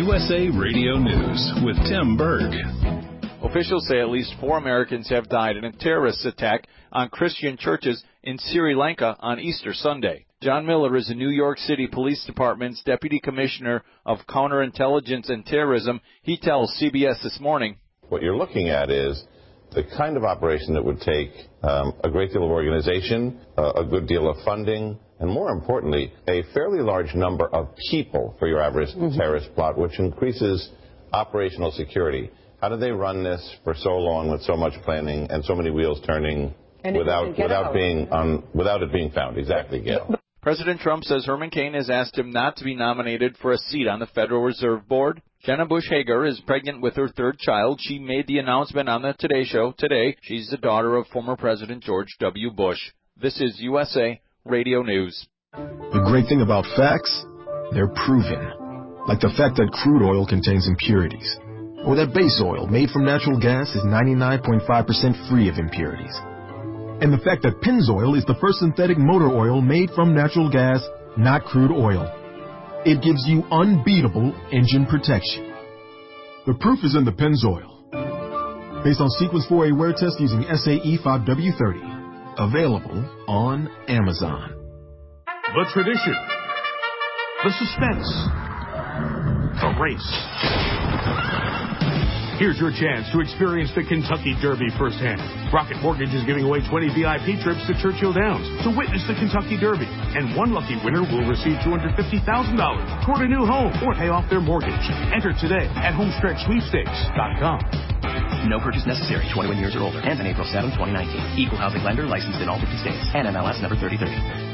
USA Radio News with Tim Berg. Officials say at least 4 Americans have died in a terrorist attack on Christian churches in Sri Lanka on Easter Sunday. John Miller is the New York City Police Department's Deputy Commissioner of Counterintelligence and Terrorism. He tells CBS This Morning. What you're looking at is the kind of operation that would take a great deal of organization, a good deal of funding, and more importantly, a fairly large number of people for your average terrorist plot, which increases operational security. How do they run this for so long with so much planning and so many wheels turning without it being found? Exactly, Gail. President Trump says Herman Cain has asked him not to be nominated for a seat on the Federal Reserve Board. Jenna Bush Hager is pregnant with her 3rd child. She made the announcement on the Today Show today. She's the daughter of former President George W. Bush. This is USA Radio News. The great thing about facts, they're proven. Like the fact that crude oil contains impurities. Or that base oil made from natural gas is 99.5% free of impurities. And the fact that Pennzoil is the first synthetic motor oil made from natural gas, not crude oil. It gives you unbeatable engine protection. The proof is in the Pennzoil. Based on Sequence 4A wear test using SAE 5W30. Available on Amazon. The tradition. The suspense. The race. Here's your chance to experience the Kentucky Derby firsthand. Rocket Mortgage is giving away 20 VIP trips to Churchill Downs to witness the Kentucky Derby. And one lucky winner will receive $250,000 toward a new home or pay off their mortgage. Enter today at homestretchsweepstakes.com. No purchase necessary. 21 years or older. Ends on April 7, 2019. Equal housing lender licensed in all 50 states. NMLS number 3030.